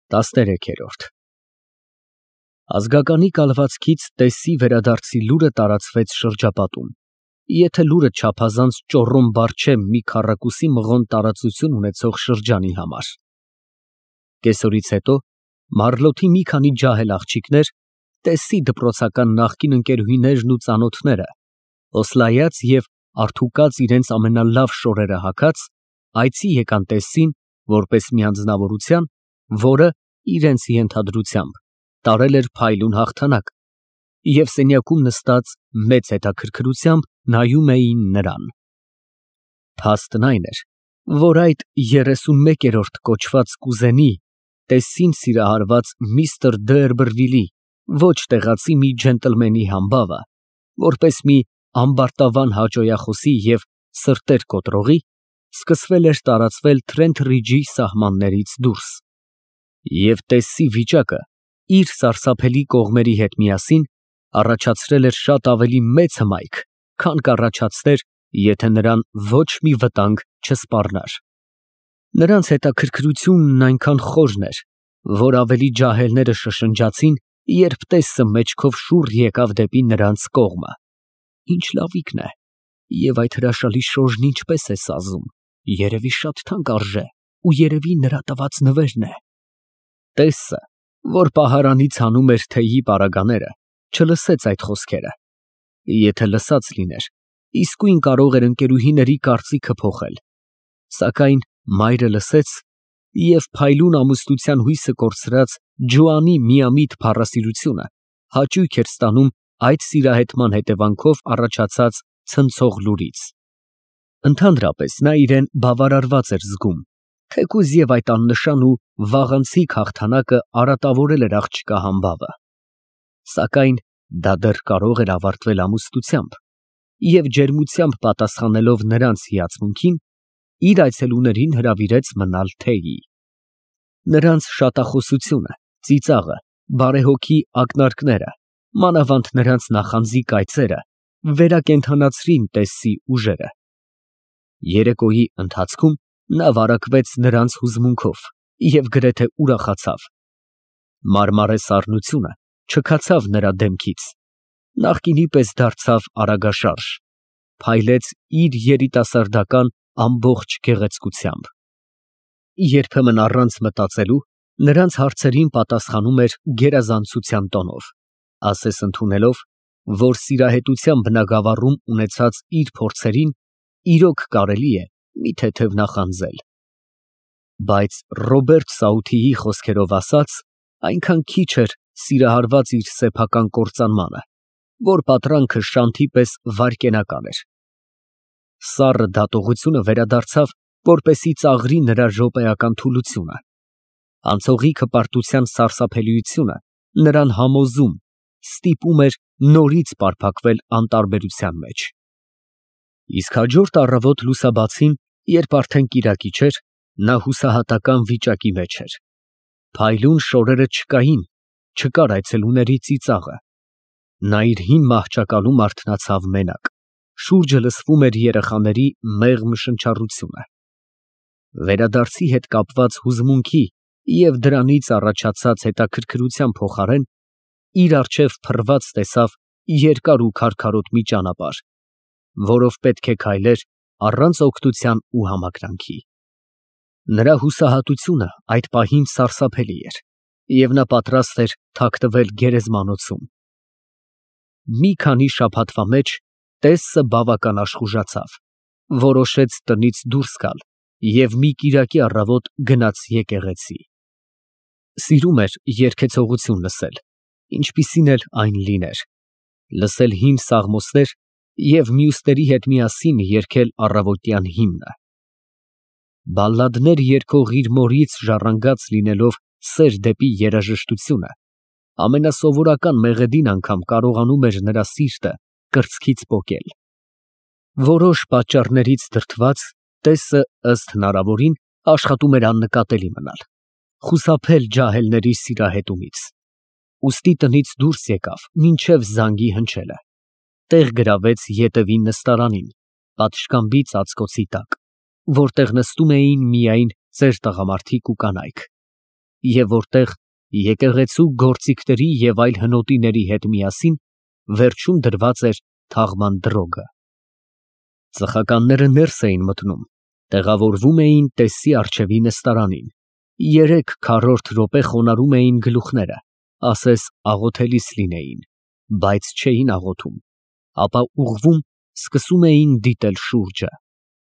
13-րդ Ազգականի կալվածքից տեսի վերադարձի լուրը տարածվեց շրջապատում։ Եթե լուրը չափազանց ճոռոմբար չէ մի քառակուսի մղոն տարածություն ունեցող շրջանի համար։ Կեսօրից հետո Մարլոթի մի քանի ջահել աղջիկներ, տեսի դպրոցական նախկին ընկերուհիներն ու ծանոթները, օսլայած և արդուկած իրենց ամենալավ շորերը հագած, այցի եկան տեսին, որպես մի անձնավորության, որը, իրենց ենթադրությամբ, տարել էր փայլուն հաղթանակ, և սենյակում նստած մեծ հետաքրքրությամբ նայում էին նրան։ Փաստն այն էր, որ այդ 31-րդ կոչված կուզենի, տեսին սիրահարված միստր Դերբերվիլի, ոչ տեղացի մի ջենտլմենի համբավը, որպես մի ամբարտավան հաճոյախոսի և սրտեր կոտրողի, սկսվել էր տարածվել Թրենթ-Ռիջի սահմաններից դուրս, և տեսի վիճակը իր սարսափելի կողմերի հետ միասին առաջացրել էր շատ ավելի մեծ հմայք, քան կառաջացներ, եթե նրան ոչ մի վտանգ չսպառնար։ Նրանց հետաքրքրությունն այնքան խորն էր, որ ավելի ջահելները շշնջացին, երբ տեսը մեջքով շուռ եկավ դեպի նրանց կողմը։ Ինչ լավիկն է, և այդ հրաշալի շոժն ինչպես է սազում, երևի շատ թանկ արժե ու երևի նրա տված նվերն է։ Տեսը, որ պահարանից հանում էր թեյի պարագաները, չլսեց այդ խոսքերը։ Եթե լսած լիներ, իսկույն կարող էր ընկերուհիների կարծիքը փոխել, սակայն մայրը լսեց և փայլուն ամուսնության հույսը կորցրած Ջոանի միամիտ փառասիրությունը հաճույք էր ստանում այդ սիրահետման հետևանքով առաջացած ցնցող լուրից։ Ընդհանրապես նա իրեն բավարարված էր զգում, թեկուզ և այդ աննշան ու վաղանցիկ հաղթանակը արատավորել էր աղջկա համբավը։ Սակայն դա դեռ կարող էր ավարտվել ամուսնությամբ, և ջերմությամբ պատասխանելով նրանց հիացմունքին, իր այցելուներին հրավիրեց մնալ թեյի։ Նրանց շատախոսությունը, ծիծաղը, բարեհոգի ակնարկները, մանավանդ նրանց նախանձի կայծերը վերակենդանացրին տեսի ուժերը։ Երեկոյի ընթացքում նա վարակվեց նրանց հուզմունքով և գրեթե ուրախացավ։ Մարմարե սառնությունը չքացավ նրա դեմքից, նախկինի պես դարձավ արագաշարժ, փայլեց իր երիտասարդական ամբողջ գեղեցկությամբ։ Երբեմն առանց մտածելու նրանց հարցերին պատասխանում էր գերազանցության տոնով, ասես ընդունելով, որ սիրահետության բնագավառում ունեցած իր փորձերին իրոք կարելի է մի թեթև նախանձել։ Բայց Ռոբերտ Սաութիի խոսքերով ասած, այնքան քիչ էր սիրահարված իր սեփական կործանմանը, որ պատրանքը շանթի պես վայրկենական էր։ Սառը դատողությունը վերադարձավ, որպեսզի ծաղրի նրա րոպեական թուլությունը։ Անցողիկ հպարտության սարսափելիությունը նրան համոզում, ստիպում էր նորից պարփակվել անտարբերության մեջ։ Իսկ հաջորդ առավոտ լուսաբացին, երբ արդեն կիրակի չէր, նա հուսահատական վիճակի մեջ էր։ Փայլուն շորերը չկային, չկար այցելուների ծիծաղը։ Նա իր հին մահճակալում արթնացավ մենակ, շուրջը լսվում էր երեխաների մեղմ շնչառությունը։ Վերադարձի հետ կապված հուզմունքի և դրանից առաջացած հետաքրքրության փոխարեն իր առջև փռված տեսավ երկար ու քարքարոտ մի ճանապարհ, որով պետք է քայլեր առանց օգնության ու համակրանքի։ Նրա հուսահատությունը այդ պահին սարսափելի էր, և նա պատրաստ էր թաքնվել գերեզմանոցում։ Մի քանի շաբաթվա մեջ տեսը բավական աշխուժացավ, որոշեց տնից դուրս գալ և մի կիրակի առավոտ գնաց եկեղեցի։ Սիրում էր երգեցողություն լսել, ինչպիսին էլ այն լիներ, լսել հին սաղմոսներ և մյուսների հետ միասին երգել առավոտյան հիմնը։ Բալլադներ երգող իր մորից ժառանգած լինելով սեր դեպի երաժշտությունը, ամենասովորական մեղեդին անգամ կարողանում էր նրա սիրտը կրծքից պոկել։ Որոշ պատճառներից դրդված, տեսը ըստ հնարավորին աշխատում էր աննկատելի մնալ, խուսափել ջահելների սիրահետումից։ Ուստի տնից դուրս եկավ մինչև զանգի հնչելը, տեղ գրավեց ետևի նստարանին, պատշգամբի ծածկոցի տակ, որտեղ նստում էին միայն ծեր տղամարդիկ ու կանայք։ եւ որտեղ եկեղեցու գործիքների եւ այլ հնոտիների հետ միասին վերջում դրված էր թաղման դրոգը։ Ծխականները ներս էին մտնում, տեղավորվում էին տեսի առջևի նստարանին, 3 քառորդ րոպե խոնարհում էին գլուխները, ասես աղոթելիս լինեին, բայց չէին աղոթում, ապա ուղղվում սկսում էին դիտել շուրջը։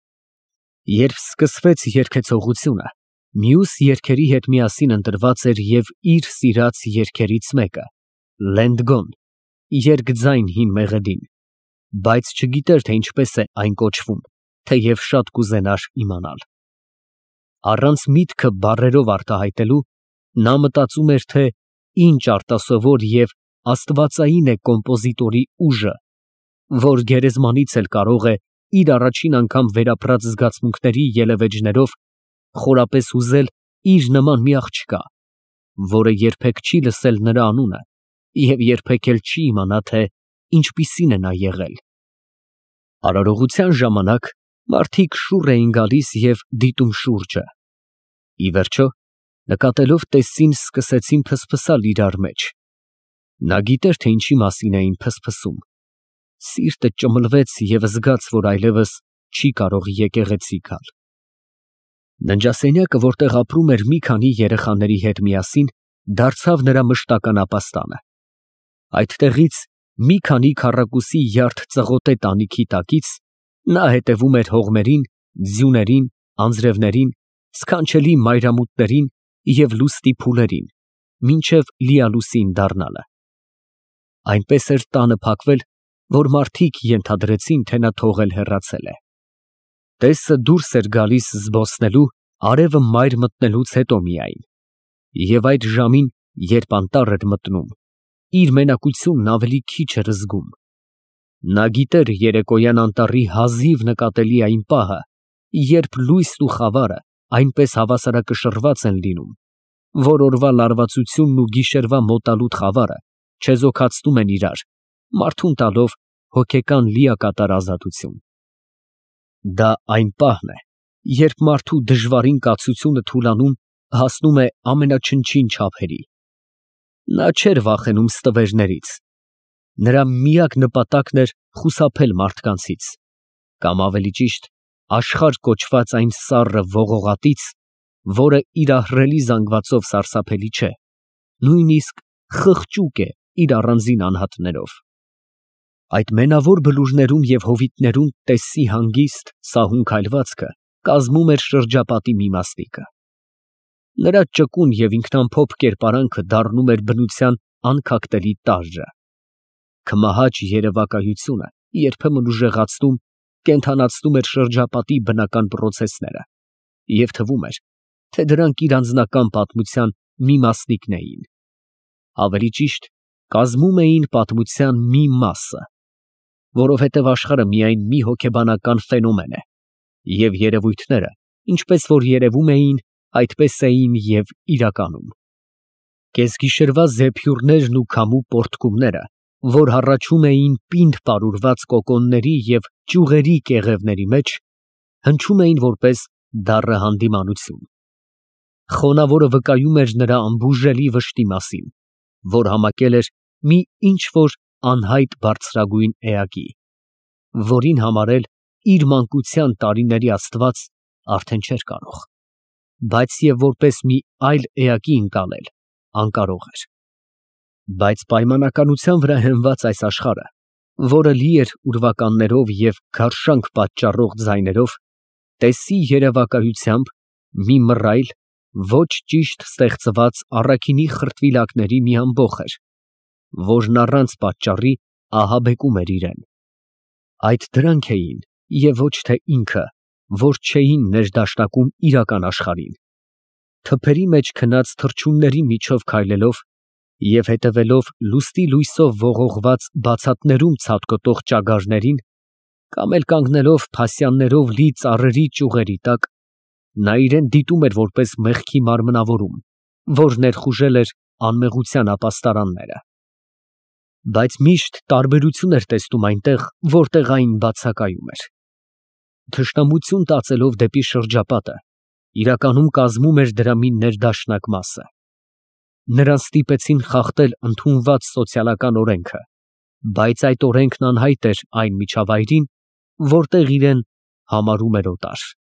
Երբ սկսվեց երգեցողությունը, մյուս երգերի հետ միասին ընտրված էր և իր սիրած երգերից մեկը՝ Լենդգոն, երկձայն հին մեղեդին, բայց չգիտեր, թե ինչպես է այն կոչվում, թեև շատ կուզենար իմանալ։ Առանց միտքը բառերով արտահայտելու, նա մտածում էր, թե ինչ արտասովոր և աստվածային է կոմպոզիտորի ուժը, որ գերեզմանից էլ կարող է իր առաջին անգամ վերապրած զգացմունքների ելևէջներով խորապես հուզել իր նման մի աղջկա, որը երբեք չի լսել նրա անունը և երբեք էլ չի իմանա, թե ինչպիսին է նա եղել։ Արարողության ժամանակ մարդիկ շուռ էին գալիս և դիտում շուրջը։ Ի վերջո, նկատելով տեսին, սկսեցին փսփսալ իրար մեջ։ Նա գիտեր, թե ինչի մասին էին փսփսում։ Սիրտը ճմլվեց և զգաց, որ այլևս չի կարող եկեղեցի գալ։ Ննջասենյակը, որտեղ ապրում էր մի քանի երեխաների հետ միասին, դարձավ նրա մշտական ապաստանը։ Այդտեղից մի քանի քառակուսի յարդ ծղոտե տանիքի տակից նա հետևում էր հողմերին, ձյուներին, անձրևներին, սքանչելի մայրամուտներին և լուստի փուլերին, մինչև լիալուսին դառնալը։ Այնպես էր տանը փակվել, որ մարդիկ ենթադրեցին, թե նա թողել հեռացել է։ Տեսը դուրս էր գալիս զբոսնելու, արևը մայր մտնելուց հետո միայն, և այդ ժամին, երբ անտառ էր մտնում, իր մենակությունն ավելի քիչ էր զգում։ Նա գիտեր երեկոյան անտառի հազիվ նկատելի այն պահը, երբ լույսն ու խավարը այնպես հավասարակշռված են լինում, որ օրվա լարվածությունն ու գիշերվա մոտալուտ խավարը չեզոքացնում են իրար, մարդուն տալով հոգեկան լիակատար ազատություն։ Դա այն պահն է, երբ մարդու դժվարին կացությունը թուլանում, հասնում է ամենաչնչին չափերի։ Նա չէր վախենում ստվերներից։ Նրա միակ նպատակն էր խուսափել մարդկանցից, կամ ավելի ճիշտ, աշխարհ կոչված այն սառը ողողատից, որը իր ահռելի զանգվածով սարսափելի չէ, նույնիսկ խղճուկ է իր առանձին անհատներով։ Այդ մենավոր բլուրներում և հովիտներում տեսի հանգիստ, սահուն քայլվածքը կազմում էր շրջապատի մի մասնիկը։ Նրա ճկուն և ինքնամփոփ կերպարանքը դառնում էր բնության անքակտելի տարրը։ Քմահաճ երևակայությունը երբեմն ուժեղացնում, կենդանացնում էր շրջապատի բնական պրոցեսները, և թվում էր, թե դրանք իր անձնական պատմության մի մասնիկն էին։ Ավելի ճիշտ, կազմում էին պատմության մի մասը, որովհետև աշխարհը միայն մի հոգեբանական ֆենոմեն է, և երևույթները, ինչպես որ երևում էին, այդպես էին և իրականում։ Կեսգիշերվա զեփյուռներն ու քամու պոռթկումները, որ հառաչում էին պինդ պարուրված կոկոնների և ճյուղերի կեղևների մեջ, հնչում էին որպես դառը հանդիմանություն։ Խոնավորը վկայում էր նրա անբուժելի վշտի մասին, որ համակել էր մի ինչ֊որ անհայտ բարձրագույն էակի, որին համարել իր մանկության տարիների աստված արդեն չէր կարող, բայց և որպես մի այլ էակի ընկալել անկարող էր։ Բայց պայմանականության վրա հենված այս աշխարհը, որը լի էր ուրվականներով և գարշանք պատճառող ձայներով, տեսի երևակայությամբ մի մռայլ, ոչ ճիշտ ստեղծված առաքինի խրտվիլակների մի ամբոխ էր, որն առանց պատճառի ահաբեկում էր իրեն։ Այդ դրանք էին և ոչ թե ինքը, որ չէին ներդաշնակում իրական աշխարհին։ Թփերի մեջ քնած թռչունների միջով քայլելով և հետևելով լուստի լույսով ողողված բացատներում ցատկոտող ճագարներին, կամ էլ կանգնելով փասյաններով լի ծառերի ճյուղերի տակ, նա իրան դիտում էր որպես մեղքի մարմնավորում, որ ներխուժել էր անմեղության ապաստարանները։ Բայց միշտ տարբերություն էր տեսնում այնտեղ, որտեղ այն բացակայում էր։ Թշնամություն տածելով դեպի շրջապատը, իրականում կազմում էր դրա մի ներդաշնակ մասը։ Նրան ստիպեցին խախտել ընդունված սոցիալական օրենքը, բայց այդ օրենքն անհայտ էր այն միջավայրին, որտեղ իրեն համարում էր օտար։